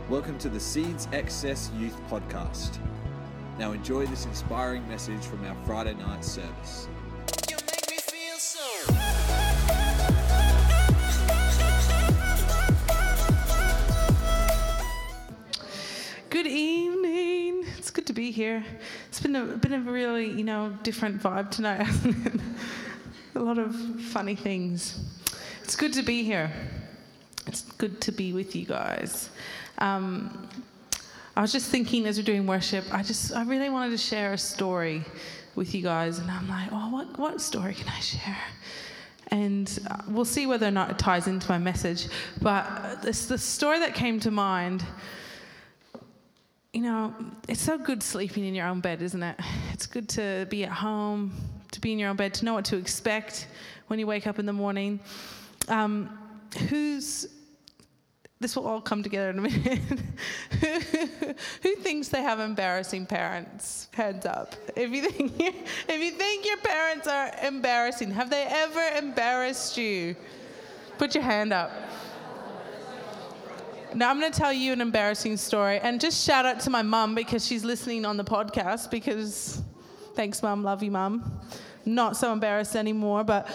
Welcome to the Seeds Access Youth Podcast. Now enjoy this inspiring message from our Friday night service. You make me feel so. Good evening. It's good to be here. It's been a really, different vibe tonight, hasn't it? A lot of funny things. It's good to be here. It's good to be with you guys. I was just thinking as we're doing worship, I really wanted to share a story with you guys, and I'm like, what story can I share? And we'll see whether or not it ties into my message. But the story that came to mind. It's so good sleeping in your own bed, isn't it? It's good to be at home, to be in your own bed, to know what to expect when you wake up in the morning. This will all come together in a minute. Who thinks they have embarrassing parents? Hands up. If you think your parents are embarrassing, have they ever embarrassed you? Put your hand up. Now I'm going to tell you an embarrassing story, and just shout out to my mum because she's listening on the podcast. Because thanks, Mum, love you, Mum. Not so embarrassed anymore, but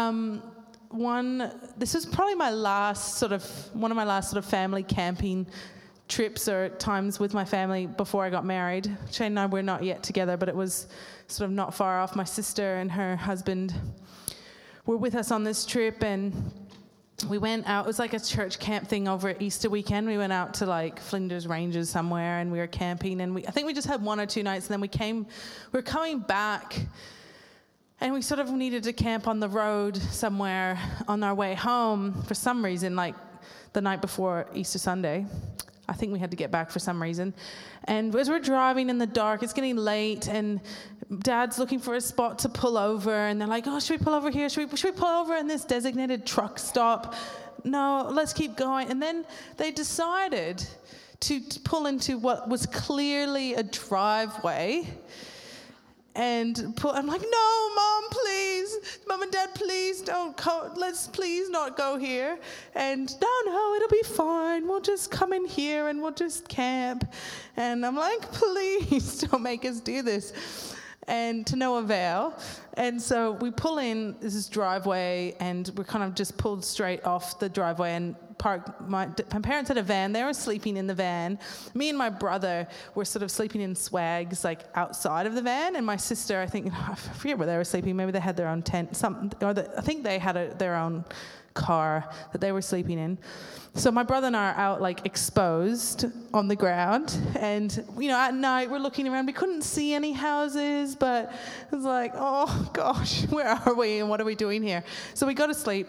this was probably one of my last family camping trips or times with my family before I got married. Shane and I were not yet together, but it was sort of not far off. My sister and her husband were with us on this trip, and we went out. It was like a church camp thing over at Easter weekend. We went out to like Flinders Ranges somewhere, and we were camping, and I think we just had 1 or 2 nights, and then we were coming back, and we sort of needed to camp on the road somewhere on our way home for some reason, like the night before Easter Sunday. I think we had to get back for some reason. And as we're driving in the dark, it's getting late, and Dad's looking for a spot to pull over, and they're like, should we pull over here? Should we pull over in this designated truck stop? No, let's keep going. And then they decided to pull into what was clearly a driveway. And I'm like, no, Mom, please. Mom and Dad, please don't go. Let's please not go here. And no, it'll be fine. We'll just come in here and we'll just camp. And I'm like, please don't make us do this. And to no avail. And so we pull in this driveway, and we're kind of just pulled straight off the driveway and parked. My parents had a van. They were sleeping in the van. Me and my brother were sort of sleeping in swags, like outside of the van. And my sister, I forget where they were sleeping. Maybe they had their own tent, I think they had their own car that they were sleeping in. So my brother and I are out like exposed on the ground, and at night we're looking around. We couldn't see any houses, but it was like, oh gosh, where are we and what are we doing here? So we go to sleep.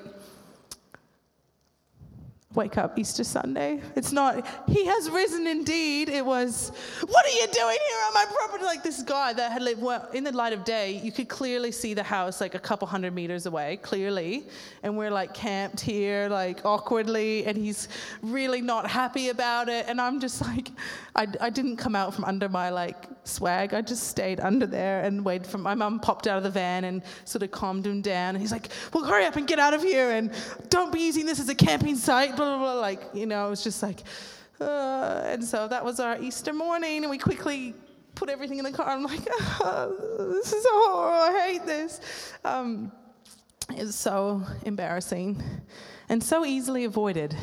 Wake up Easter Sunday. It's not, he has risen indeed. It was, what are you doing here on my property? Like this guy that had lived, in the light of day, you could clearly see the house like a couple hundred meters away, clearly. And we're like camped here, like awkwardly, and he's really not happy about it. And I'm just like, I didn't come out from under my like swag. I just stayed under there and waited for my mum popped out of the van and sort of calmed him down. And he's like, well, hurry up and get out of here, and don't be using this as a camping site. Blah, blah, blah. It was just like, and so that was our Easter morning, and we quickly put everything in the car. I'm like, this is so horrible. I hate this. It's so embarrassing and so easily avoided.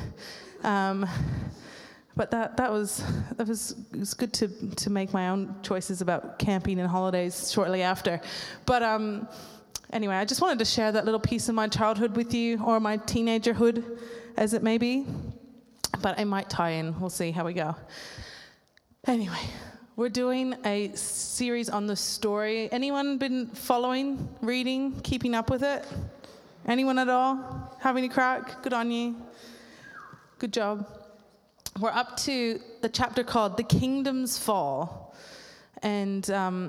But it was good to make my own choices about camping and holidays shortly after. But anyway, I just wanted to share that little piece of my childhood with you, or my teenagerhood, as it may be. But it might tie in. We'll see how we go. Anyway, we're doing a series on the story. Anyone been following, reading, keeping up with it? Anyone at all? Having a crack? Good on you. Good job. We're up to the chapter called The Kingdom's Fall. And,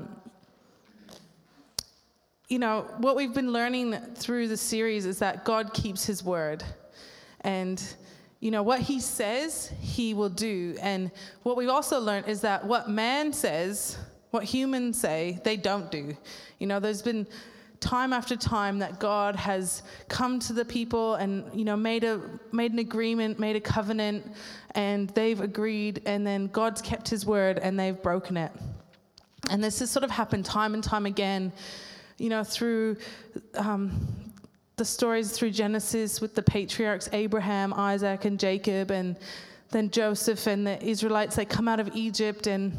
what we've been learning through the series is that God keeps his word. And, what he says, he will do. And what we've also learned is that what man says, what humans say, they don't do. There's been time after time that God has come to the people and, made an agreement, made a covenant, and they've agreed, and then God's kept his word and they've broken it. And this has sort of happened time and time again, through the stories through Genesis with the patriarchs, Abraham, Isaac, and Jacob, and then Joseph and the Israelites, they come out of Egypt, and,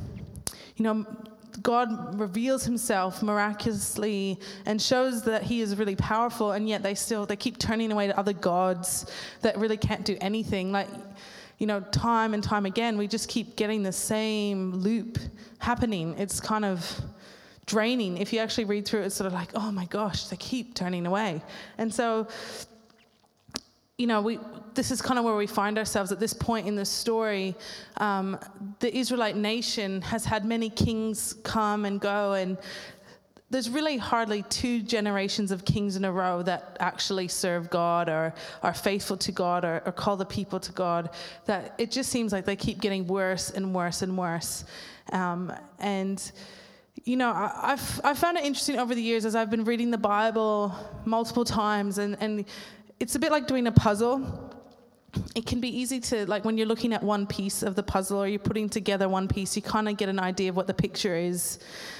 God reveals himself miraculously and shows that he is really powerful, and yet they keep turning away to other gods that really can't do anything. Like, time and time again, we just keep getting the same loop happening. It's kind of draining. If you actually read through it, it's sort of like, oh my gosh, they keep turning away. And so, this is kind of where we find ourselves at this point in the story. The Israelite nation has had many kings come and go, and there's really hardly 2 generations of kings in a row that actually serve God or are faithful to God or call the people to God. That it just seems like they keep getting worse and worse and worse. I've found it interesting over the years as I've been reading the Bible multiple times, and it's a bit like doing a puzzle. It can be easy to, like, when you're looking at one piece of the puzzle or you're putting together one piece, you kind of get an idea of what the picture is.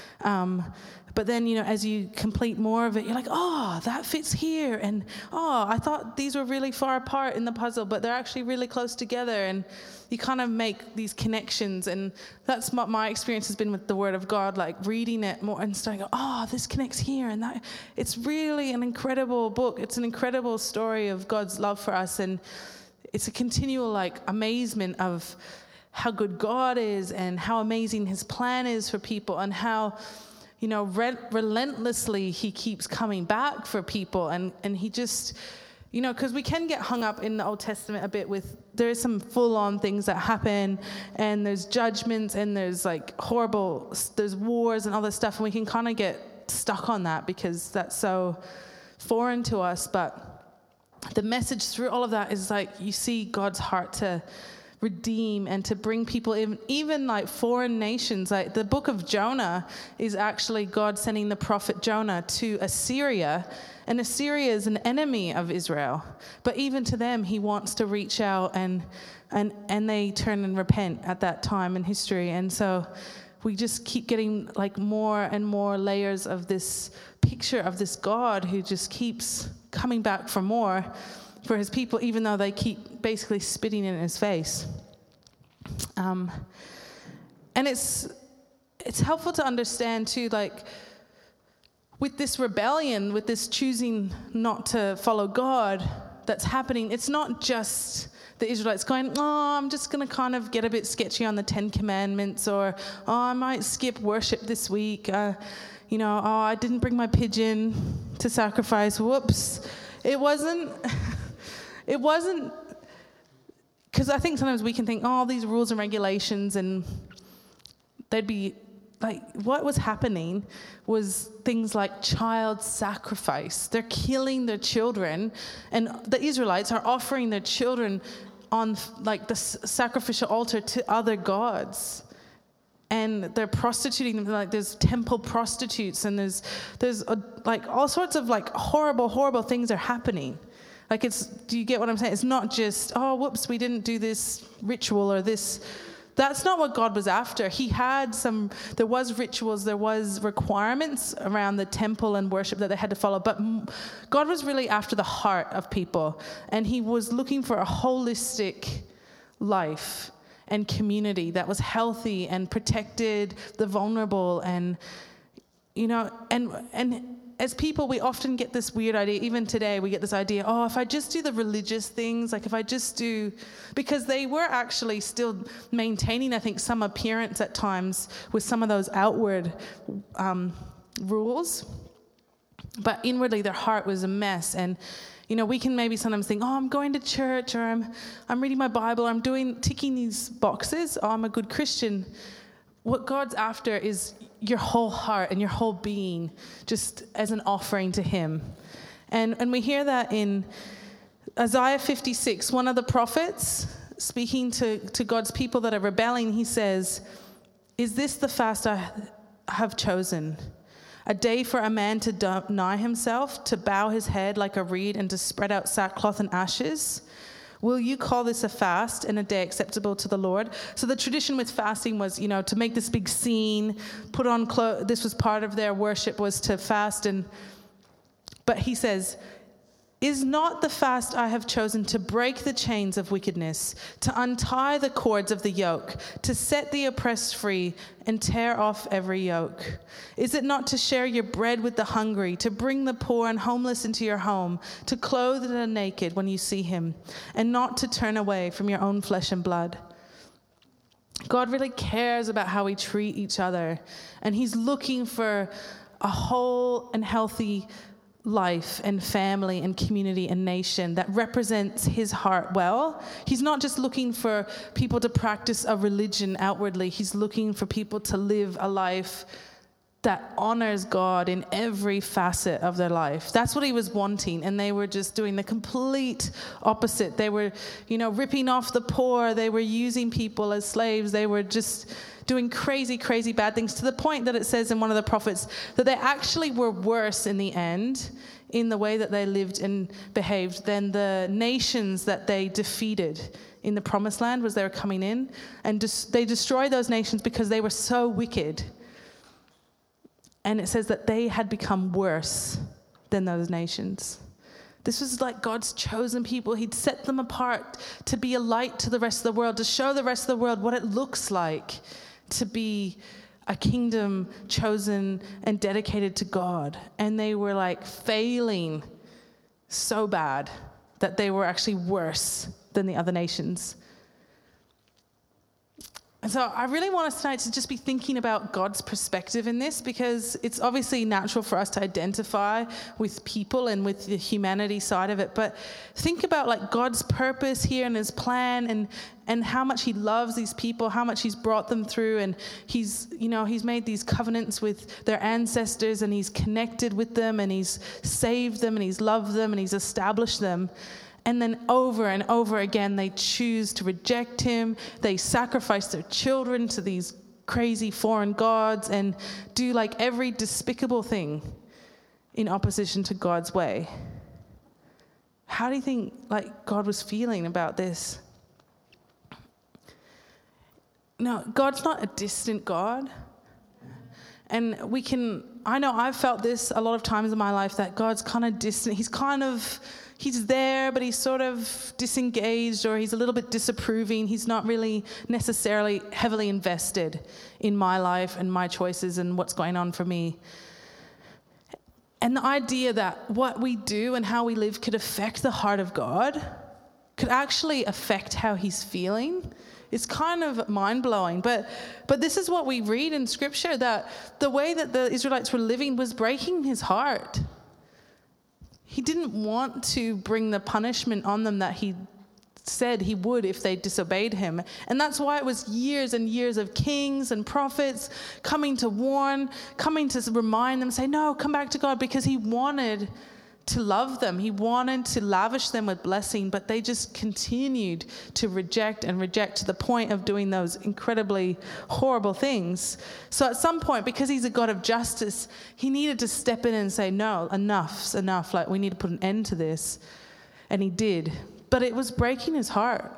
But then, as you complete more of it, you're like, oh, that fits here. And, oh, I thought these were really far apart in the puzzle, but they're actually really close together. And you kind of make these connections. And that's what my experience has been with the Word of God, like reading it more and starting to go, oh, this connects here and that. It's really an incredible book. It's an incredible story of God's love for us. And it's a continual, amazement of how good God is and how amazing his plan is for people, and how, relentlessly he keeps coming back for people. And he just, because we can get hung up in the Old Testament a bit with, there is some full-on things that happen, and there's judgments, and there's there's wars and all this stuff, and we can kind of get stuck on that because that's so foreign to us. But the message through all of that is you see God's heart to redeem and to bring people in, even foreign nations. The book of Jonah is actually God sending the prophet Jonah to Assyria, and Assyria is an enemy of Israel. But even to them, he wants to reach out, and they turn and repent at that time in history. And so we just keep getting more and more layers of this picture of this God who just keeps coming back for more for his people, even though they keep basically spitting in his face. And it's helpful to understand too, with this rebellion, with this choosing not to follow God that's happening, it's not just the Israelites going, oh, I'm just going to kind of get a bit sketchy on the 10 Commandments, or, oh, I might skip worship this week. Oh, I didn't bring my pigeon to sacrifice. Whoops. It wasn't, because I think sometimes we can think, oh, these rules and regulations, and they'd be what was happening was things like child sacrifice. They're killing their children, and the Israelites are offering their children on the sacrificial altar to other gods. And they're prostituting them. There's temple prostitutes, and there's all sorts of horrible things are happening. Do you get what I'm saying? It's not just, oh, whoops, we didn't do this ritual or this. That's not what God was after. There was rituals, there was requirements around the temple and worship that they had to follow, but God was really after the heart of people, and he was looking for a holistic life and community that was healthy and protected the vulnerable. And as people, we often get this weird idea, even today, we get this idea, oh, if I just do the religious things, if I just do, because they were actually still maintaining, I think, some appearance at times with some of those outward rules, but inwardly their heart was a mess. And we can maybe sometimes think, oh, I'm going to church, or I'm reading my Bible, or I'm ticking these boxes, oh, I'm a good Christian. What God's after is your whole heart and your whole being, just as an offering to him. And we hear that in Isaiah 56, one of the prophets speaking to God's people that are rebelling, he says, is this the fast I have chosen? A day for a man to deny himself, to bow his head like a reed, and to spread out sackcloth and ashes? Will you call this a fast and a day acceptable to the Lord? So the tradition with fasting was, to make this big scene, put on clothes. This was part of their worship, was to fast. But he says, is not the fast I have chosen to break the chains of wickedness, to untie the cords of the yoke, to set the oppressed free and tear off every yoke? Is it not to share your bread with the hungry, to bring the poor and homeless into your home, to clothe the naked when you see him, and not to turn away from your own flesh and blood? God really cares about how we treat each other, and he's looking for a whole and healthy life and family and community and nation that represents his heart well. He's not just looking for people to practice a religion outwardly. He's looking for people to live a life that honors God in every facet of their life. That's what he was wanting, and they were just doing the complete opposite. They were, ripping off the poor. They were using people as slaves. They were just doing crazy, crazy bad things, to the point that it says in one of the prophets that they actually were worse in the end in the way that they lived and behaved than the nations that they defeated in the promised land as they were coming in. And they destroyed those nations because they were so wicked. And it says that they had become worse than those nations. This was like God's chosen people. He'd set them apart to be a light to the rest of the world, to show the rest of the world what it looks like to be a kingdom chosen and dedicated to God. And they were like failing so bad that they were actually worse than the other nations. And so I really want us tonight to just be thinking about God's perspective in this, because it's obviously natural for us to identify with people and with the humanity side of it. But think about like God's purpose here and his plan, and how much he loves these people, how much he's brought them through, and he's made these covenants with their ancestors, and he's connected with them, and he's saved them, and he's loved them, and he's established them. And then over and over again, they choose to reject him. They sacrifice their children to these crazy foreign gods and do like every despicable thing in opposition to God's way. How do you think like God was feeling about this? No, God's not a distant God. And I know I've felt this a lot of times in my life, that God's kind of distant. He's there, but he's sort of disengaged, or he's a little bit disapproving. He's not really necessarily heavily invested in my life and my choices and what's going on for me. And the idea that what we do and how we live could affect the heart of God, could actually affect how he's feeling, it's kind of mind-blowing. But this is what we read in Scripture, that the way that the Israelites were living was breaking his heart. He didn't want to bring the punishment on them that he said he would if they disobeyed him. And that's why it was years and years of kings and prophets coming to warn, coming to remind them, say, no, come back to God, because he wanted to love them. He wanted to lavish them with blessing, but they just continued to reject to the point of doing those incredibly horrible things. So at some point, because he's a God of justice, he needed to step in and say, no, enough's enough. Like, we need to put an end to this. And he did. But it was breaking his heart.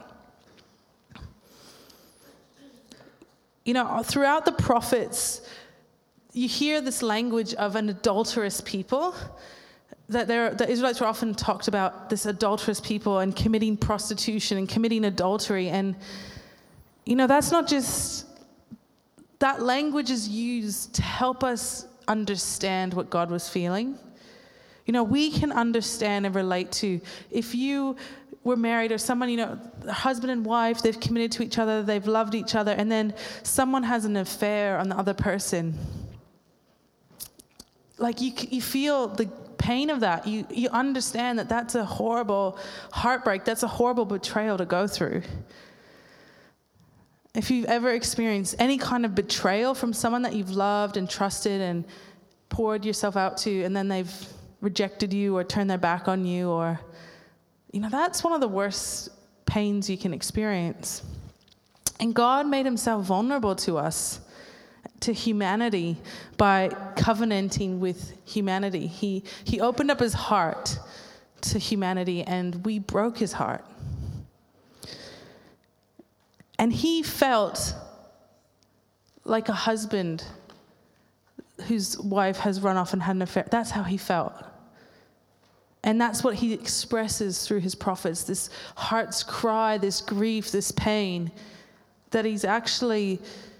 Throughout the prophets, you hear this language of an adulterous people. That the Israelites were often talked about, this adulterous people and committing prostitution and committing adultery. And, that's not just, that language is used to help us understand what God was feeling. We can understand and relate to, if you were married or someone, husband and wife, they've committed to each other, they've loved each other, and then someone has an affair on the other person. Like you feel the pain of that. You understand that that's a horrible heartbreak. That's a horrible betrayal to go through. If you've ever experienced any kind of betrayal from someone that you've loved and trusted and poured yourself out to, and then they've rejected you or turned their back on you, or, that's one of the worst pains you can experience. And God made himself vulnerable to us. to humanity by covenanting with humanity. He opened up his heart to humanity, and we broke his heart. And he felt like a husband whose wife has run off and had an affair. That's how he felt. And that's what he expresses through his prophets, this heart's cry, this grief, this pain, that he's actually,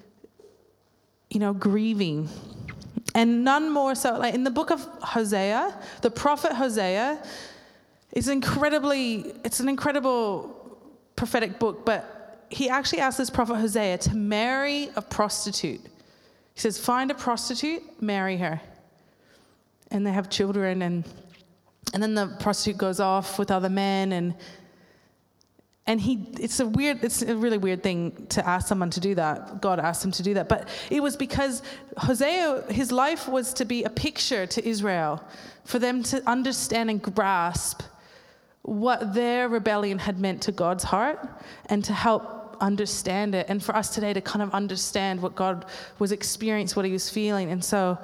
grieving. And none more so, like in the book of Hosea, the prophet Hosea is it's an incredible prophetic book, but he actually asked this prophet Hosea to marry a prostitute. He says, find a prostitute, marry her. And they have children, and then the prostitute goes off with other men, and it's a really weird thing to ask someone to do that. God asked him to do that. But it was because Hosea, his life was to be a picture to Israel, for them to understand and grasp what their rebellion had meant to God's heart, and to help understand it. And for us today to kind of understand what God was experiencing, what he was feeling. And so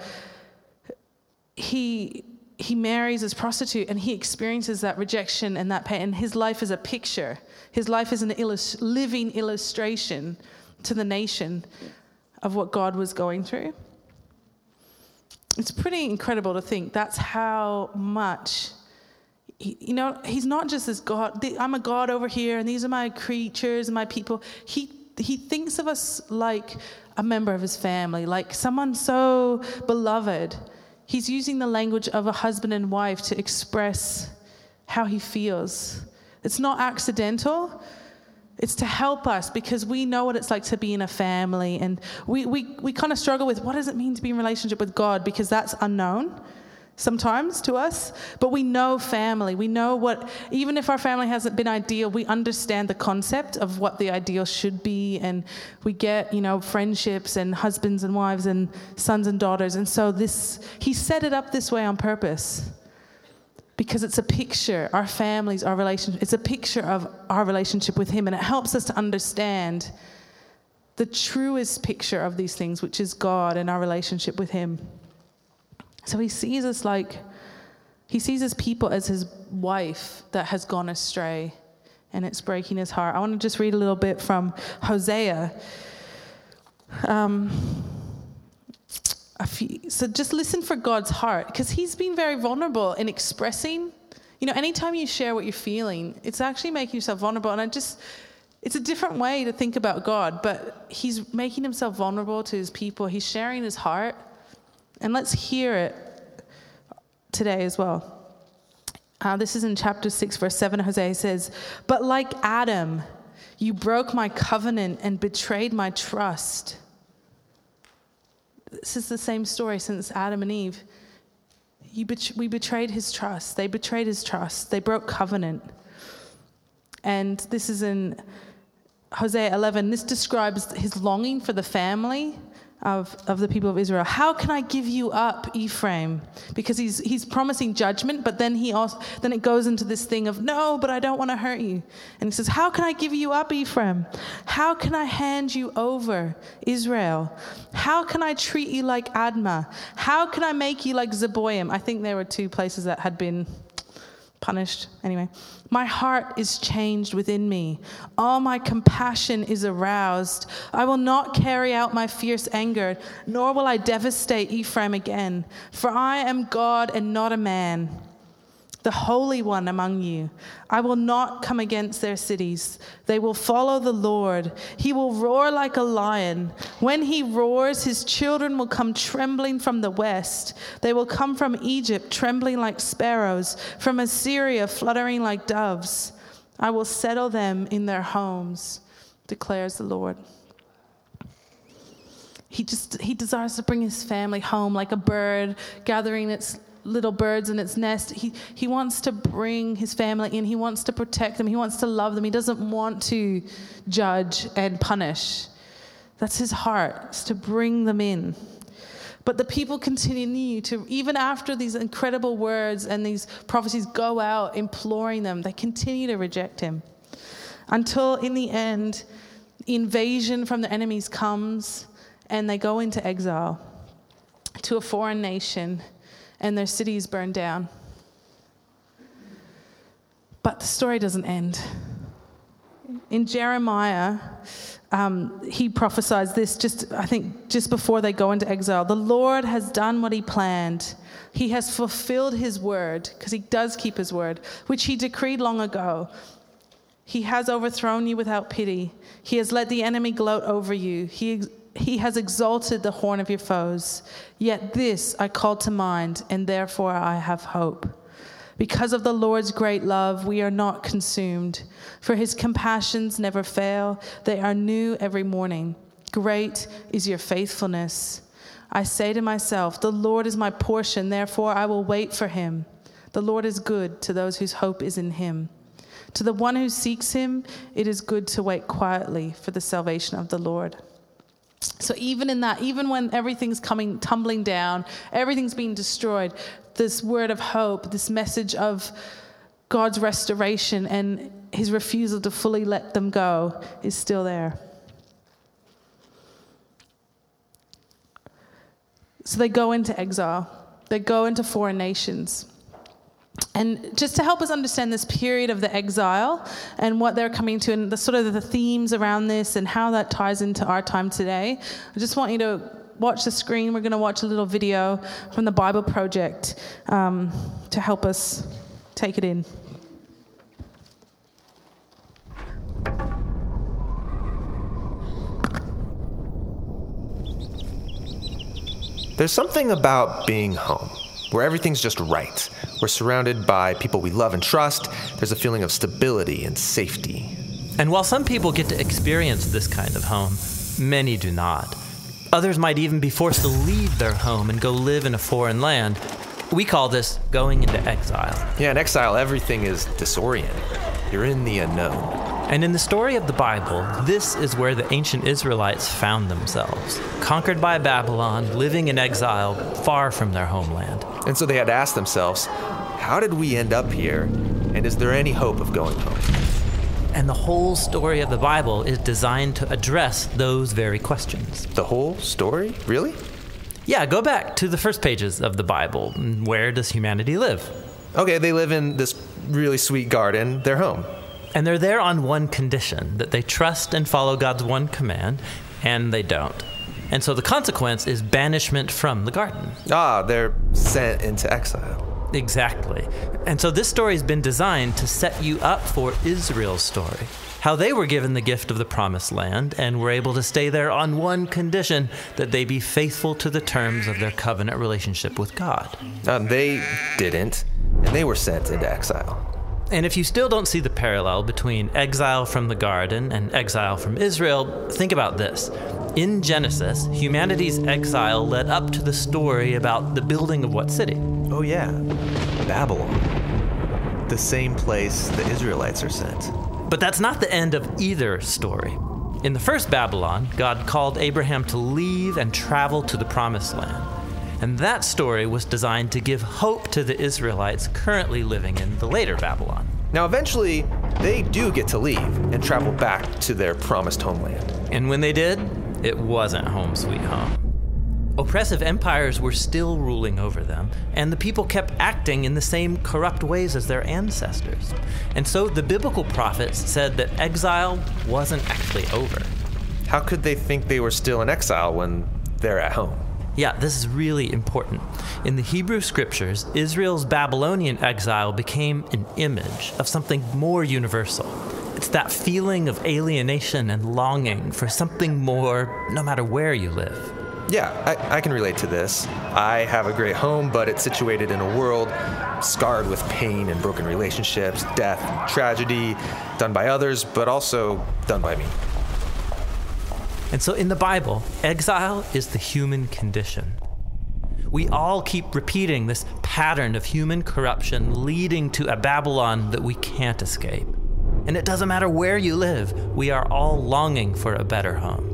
he marries this prostitute, and he experiences that rejection and that pain. And his life is a picture. His life is an living illustration to the nation of what God was going through. It's pretty incredible to think that's how much, he's not just this God. I'm a God over here, and these are my creatures and my people. He thinks of us like a member of his family, like someone so beloved. He's using the language of a husband and wife to express how he feels. It's not accidental. It's to help us, because we know what it's like to be in a family. And we kind of struggle with, what does it mean to be in relationship with God? Because that's unknown sometimes to us. But we know family. We know even if our family hasn't been ideal, we understand the concept of what the ideal should be. And we get, friendships and husbands and wives and sons and daughters. And so he set it up this way on purpose, because it's a picture, our families, our relationship, it's a picture of our relationship with him. And it helps us to understand the truest picture of these things, which is God and our relationship with him. So he sees us he sees his people as his wife that has gone astray, and it's breaking his heart. I want to just read a little bit from Hosea. So just listen for God's heart, because he's been very vulnerable in expressing. Anytime you share what you're feeling, it's actually making yourself vulnerable. And it's a different way to think about God, but he's making himself vulnerable to his people. He's sharing his heart. And let's hear it today as well. This is in chapter 6, verse 7. Hosea says, "But like Adam, you broke my covenant and betrayed my trust." This is the same story since Adam and Eve. We betrayed his trust. They betrayed his trust. They broke covenant. And this is in Hosea 11. This describes his longing for the family of the people of Israel. "How can I give you up, Ephraim?" Because he's promising judgment, but then then it goes into this thing of, "No, but I don't want to hurt you." And he says, "How can I give you up, Ephraim? How can I hand you over, Israel? How can I treat you like Admah? How can I make you like Zeboim?" I think there were two places that had been punished. Anyway, "My heart is changed within me. All my compassion is aroused. I will not carry out my fierce anger, nor will I devastate Ephraim again. For I am God and not a man, the Holy One among you. I will not come against their cities. They will follow the Lord. He will roar like a lion. When he roars, his children will come trembling from the west. They will come from Egypt, trembling like sparrows, from Assyria, fluttering like doves. I will settle them in their homes, declares the Lord." He desires to bring his family home like a bird gathering its little birds in its nest. He wants to bring his family in. He wants to protect them. He wants to love them. He doesn't want to judge and punish. That's his heart, is to bring them in. But the people continue to, even after these incredible words and these prophecies go out imploring them, they continue to reject him. Until in the end, invasion from the enemies comes, and they go into exile to a foreign nation, and their city is burned down. But the story doesn't end. In Jeremiah, he prophesies this just before they go into exile. The Lord has done what he planned. He has fulfilled his word, because he does keep his word, which he decreed long ago. He has overthrown you without pity. He has let the enemy gloat over you. He has exalted the horn of your foes. Yet this I call to mind, and therefore I have hope. Because of the Lord's great love, we are not consumed, for his compassions never fail. They are new every morning. Great is your faithfulness. I say to myself, the Lord is my portion, therefore I will wait for him. The Lord is good to those whose hope is in him. To the one who seeks him, it is good to wait quietly for the salvation of the Lord. So even in that, even when everything's tumbling down, everything's being destroyed, this word of hope, this message of God's restoration and his refusal to fully let them go is still there. So they go into exile. They go into foreign nations. And just to help us understand this period of the exile and what they're coming to and the sort of the themes around this and how that ties into our time today, I just want you to watch the screen. We're going to watch a little video from the Bible Project to help us take it in. There's something about being home, where everything's just right. We're surrounded by people we love and trust. There's a feeling of stability and safety. And while some people get to experience this kind of home, many do not. Others might even be forced to leave their home and go live in a foreign land. We call this going into exile. Yeah, in exile, everything is disorienting. You're in the unknown. And in the story of the Bible, this is where the ancient Israelites found themselves, conquered by Babylon, living in exile, far from their homeland. And so they had to ask themselves, how did we end up here? And is there any hope of going home? And the whole story of the Bible is designed to address those very questions. The whole story? Really? Yeah, go back to the first pages of the Bible. Where does humanity live? Okay, they live in this really sweet garden, their home. And they're there on one condition, that they trust and follow God's one command, and they don't. And so the consequence is banishment from the garden. They're sent into exile. Exactly. And so this story has been designed to set you up for Israel's story. How they were given the gift of the promised land and were able to stay there on one condition, that they be faithful to the terms of their covenant relationship with God. They didn't, and they were sent into exile. And if you still don't see the parallel between exile from the garden and exile from Israel, think about this. In Genesis, humanity's exile led up to the story about the building of what city? Oh yeah, Babylon. The same place the Israelites are sent. But that's not the end of either story. In the first Babylon, God called Abraham to leave and travel to the promised land. And that story was designed to give hope to the Israelites currently living in the later Babylon. Now, eventually, they do get to leave and travel back to their promised homeland. And when they did, it wasn't home sweet home. Oppressive empires were still ruling over them, and the people kept acting in the same corrupt ways as their ancestors. And so the biblical prophets said that exile wasn't actually over. How could they think they were still in exile when they're at home? Yeah, this is really important. In the Hebrew scriptures, Israel's Babylonian exile became an image of something more universal. It's that feeling of alienation and longing for something more, no matter where you live. Yeah, I can relate to this. I have a great home, but it's situated in a world scarred with pain and broken relationships, death, tragedy, done by others, but also done by me. And so in the Bible, exile is the human condition. We all keep repeating this pattern of human corruption leading to a Babylon that we can't escape. And it doesn't matter where you live, we are all longing for a better home.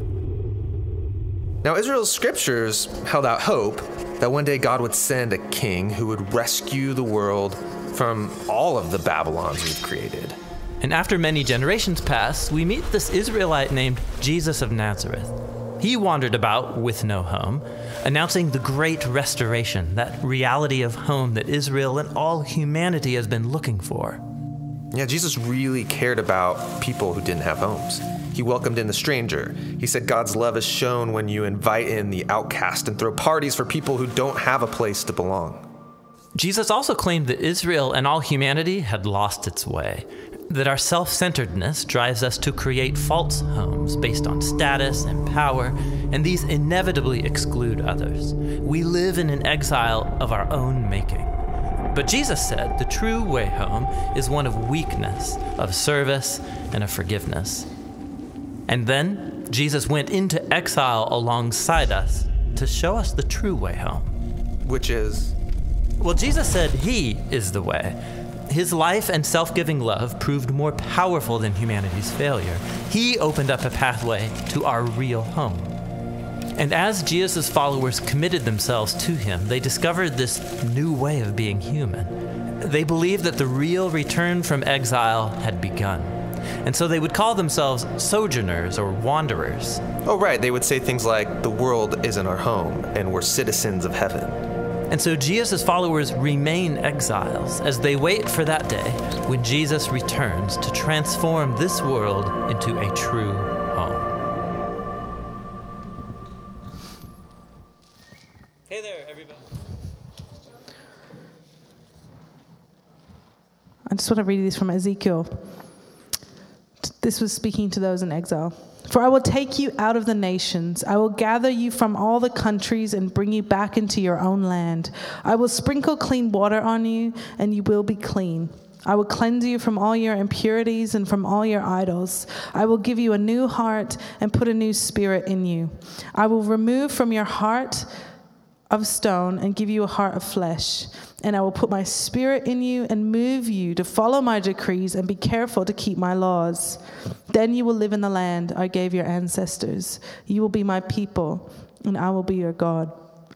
Now, Israel's scriptures held out hope that one day God would send a king who would rescue the world from all of the Babylons we've created. And after many generations pass, we meet this Israelite named Jesus of Nazareth. He wandered about with no home, announcing the great restoration, that reality of home that Israel and all humanity has been looking for. Yeah, Jesus really cared about people who didn't have homes. He welcomed in the stranger. He said God's love is shown when you invite in the outcast and throw parties for people who don't have a place to belong. Jesus also claimed that Israel and all humanity had lost its way, that our self-centeredness drives us to create false homes based on status and power, and these inevitably exclude others. We live in an exile of our own making. But Jesus said the true way home is one of weakness, of service, and of forgiveness. And then Jesus went into exile alongside us to show us the true way home. Which is? Well, Jesus said he is the way. His life and self-giving love proved more powerful than humanity's failure. He opened up a pathway to our real home. And as Jesus' followers committed themselves to him, they discovered this new way of being human. They believed that the real return from exile had begun. And so they would call themselves sojourners or wanderers. Oh, right. They would say things like, the world isn't our home, and we're citizens of heaven. And so Jesus' followers remain exiles as they wait for that day when Jesus returns to transform this world into a true home. Hey there, everybody. I just want to read this from Ezekiel. This was speaking to those in exile. For I will take you out of the nations. I will gather you from all the countries and bring you back into your own land. I will sprinkle clean water on you, and you will be clean. I will cleanse you from all your impurities and from all your idols. I will give you a new heart and put a new spirit in you. I will remove from your heart of stone and give you a heart of flesh. And I will put my spirit in you and move you to follow my decrees and be careful to keep my laws. Then you will live in the land I gave your ancestors. You will be my people, and I will be your God.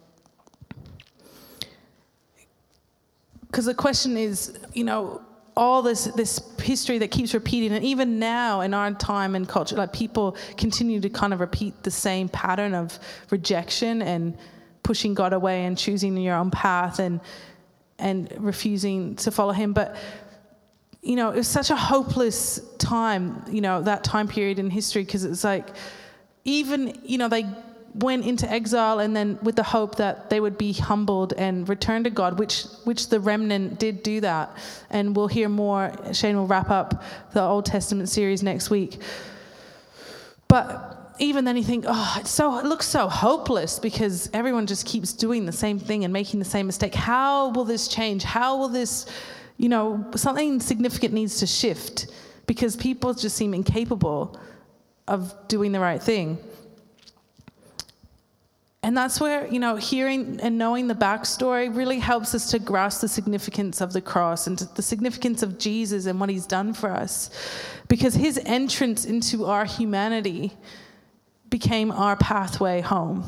Because the question is, all this history that keeps repeating, and even now in our time and culture, like people continue to kind of repeat the same pattern of rejection and pushing God away and choosing your own path and refusing to follow him. But, it was such a hopeless time, that time period in history, because it's like, even, they went into exile and then with the hope that they would be humbled and return to God, which the remnant did do that. And we'll hear more. Shane will wrap up the Old Testament series next week. But even then you think, it looks so hopeless because everyone just keeps doing the same thing and making the same mistake. How will this change? How will this, something significant needs to shift because people just seem incapable of doing the right thing. And that's where, hearing and knowing the backstory really helps us to grasp the significance of the cross and the significance of Jesus and what he's done for us. Because his entrance into our humanity became our pathway home.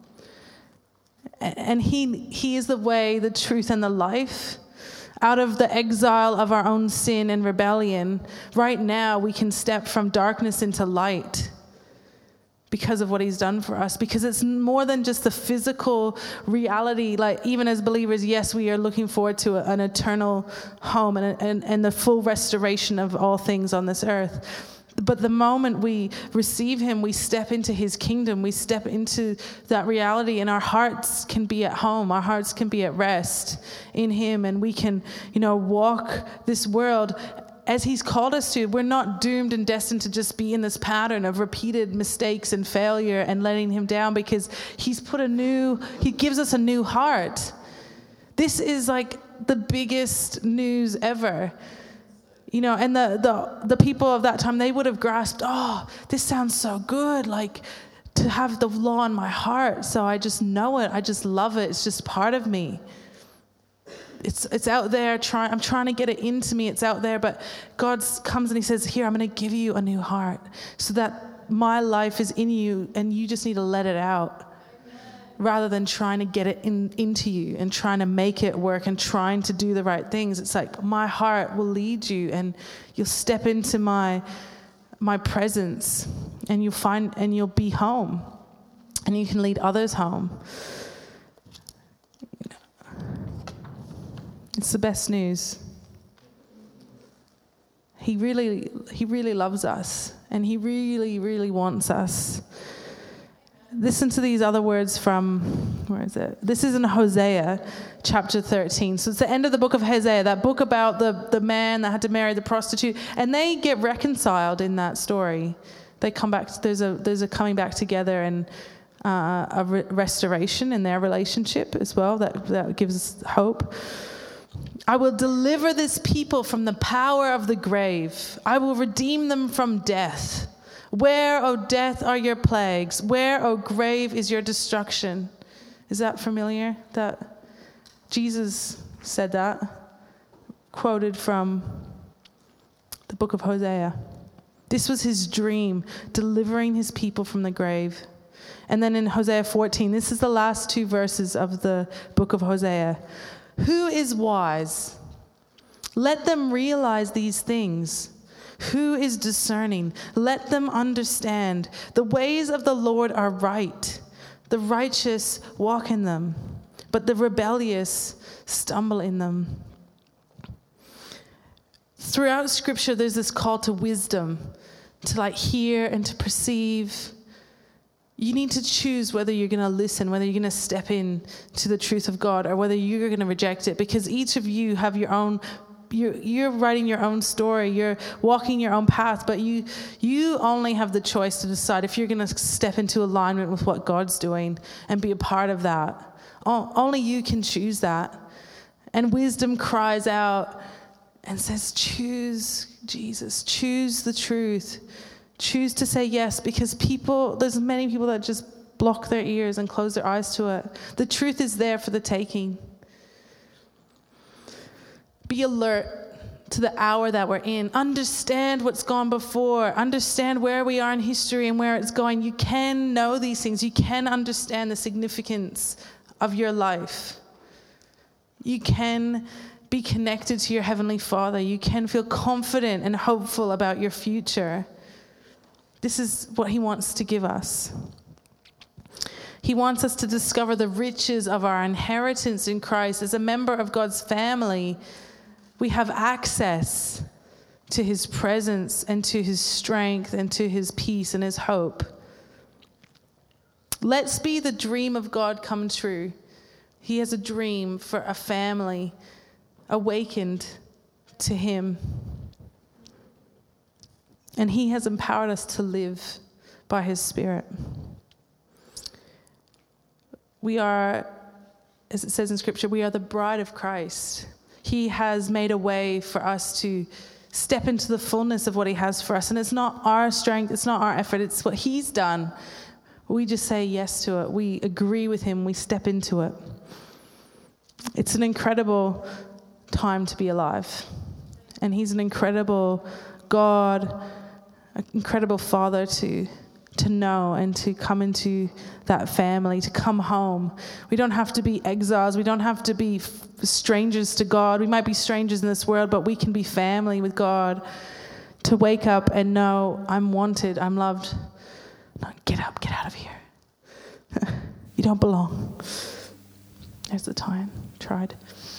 And he is the way, the truth, and the life. Out of the exile of our own sin and rebellion, right now we can step from darkness into light because of what he's done for us. Because it's more than just the physical reality. Like, even as believers, yes, we are looking forward to an eternal home and the full restoration of all things on this earth. But the moment we receive him, we step into his kingdom. We step into that reality, and our hearts can be at home. Our hearts can be at rest in him, and we can, walk this world as he's called us to. We're not doomed and destined to just be in this pattern of repeated mistakes and failure and letting him down, because he gives us a new heart. This is like the biggest news ever. And the people of that time, they would have grasped, this sounds so good, like to have the law in my heart. So I just know it. I just love it. It's just part of me. It's out there. I'm trying to get it into me. It's out there. But God comes and he says, here, I'm going to give you a new heart so that my life is in you and you just need to let it out. Rather than trying to get it into you and trying to make it work and trying to do the right things. It's like my heart will lead you and you'll step into my presence and you'll be home. and you can lead others home. It's the best news. He really loves us, and he really, really wants us. Listen to these other words from, where is it? This is in Hosea chapter 13. So it's the end of the book of Hosea, that book about the man that had to marry the prostitute. And they get reconciled in that story. They come back, there's a coming back together and a restoration in their relationship as well. That gives us hope. I will deliver this people from the power of the grave. I will redeem them from death. Where, O death, are your plagues? Where, O grave, is your destruction? Is that familiar? That Jesus said that, quoted from the book of Hosea. This was his dream, delivering his people from the grave. And then in Hosea 14, this is the last 2 verses of the book of Hosea. Who is wise? Let them realize these things. Who is discerning? Let them understand. The ways of the Lord are right. The righteous walk in them, but the rebellious stumble in them. Throughout Scripture, there's this call to wisdom, to hear and to perceive. You need to choose whether you're going to listen, whether you're going to step in to the truth of God, or whether you're going to reject it, because each of you have your own. You're writing your own story. You're walking your own path, but you only have the choice to decide if you're going to step into alignment with what God's doing and be a part of that. Only you can choose that. And wisdom cries out and says, choose Jesus, choose the truth, choose to say yes, because there's many people that just block their ears and close their eyes to it. The truth is there for the taking. Be alert to the hour that we're in. Understand what's gone before. Understand where we are in history and where it's going. You can know these things. You can understand the significance of your life. You can be connected to your Heavenly Father. You can feel confident and hopeful about your future. This is what He wants to give us. He wants us to discover the riches of our inheritance in Christ. As a member of God's family, we have access to His presence and to His strength and to His peace and His hope. Let's be the dream of God come true. He has a dream for a family awakened to Him. And He has empowered us to live by His Spirit. We are, as it says in Scripture, we are the bride of Christ. He has made a way for us to step into the fullness of what He has for us. And it's not our strength, it's not our effort, it's what He's done. We just say yes to it. We agree with Him, we step into it. It's an incredible time to be alive. And He's an incredible God, an incredible Father to know and to come into that family, to come home. We don't have to be exiles. We don't have to be strangers to God. We might be strangers in this world, but we can be family with God. To wake up and know, I'm wanted, I'm loved. No, get up, get out of here. You don't belong. There's the time. Tried.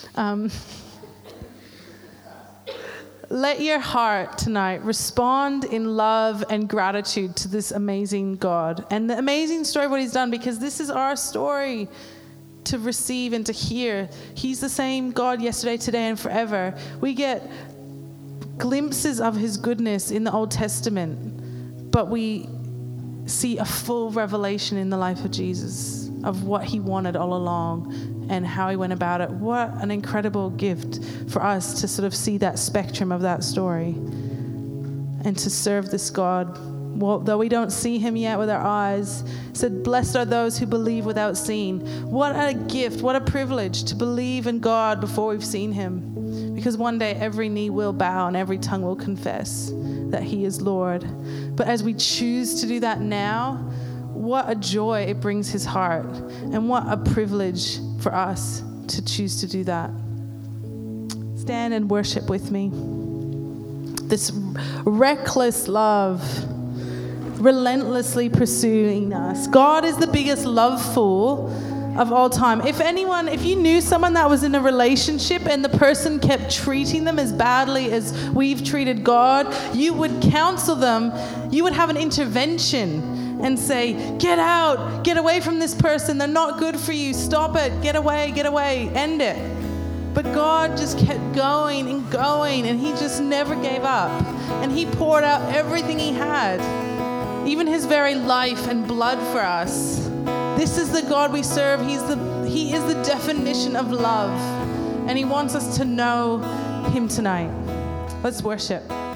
Let your heart tonight respond in love and gratitude to this amazing God and the amazing story of what He's done, because this is our story to receive and to hear. He's the same God yesterday, today, and forever. We get glimpses of His goodness in the Old Testament, but we see a full revelation in the life of Jesus of what He wanted all along and how He went about it. What an incredible gift for us to sort of see that spectrum of that story and to serve this God. Well, though we don't see Him yet with our eyes, it said, blessed are those who believe without seeing. What a gift, what a privilege to believe in God before we've seen Him. Because one day every knee will bow and every tongue will confess that He is Lord. But as we choose to do that now, what a joy it brings His heart, and what a privilege for us to choose to do that. Stand and worship with me. This reckless love, relentlessly pursuing us. God is the biggest love fool of all time. If you knew someone that was in a relationship and the person kept treating them as badly as we've treated God, you would counsel them, you would have an intervention and say, get out, get away from this person, they're not good for you, stop it, get away, end it. But God just kept going and going, and he just never gave up. And he poured out everything he had, even his very life and blood for us. This is the God we serve. He is the definition of love. And he wants us to know him tonight. Let's worship.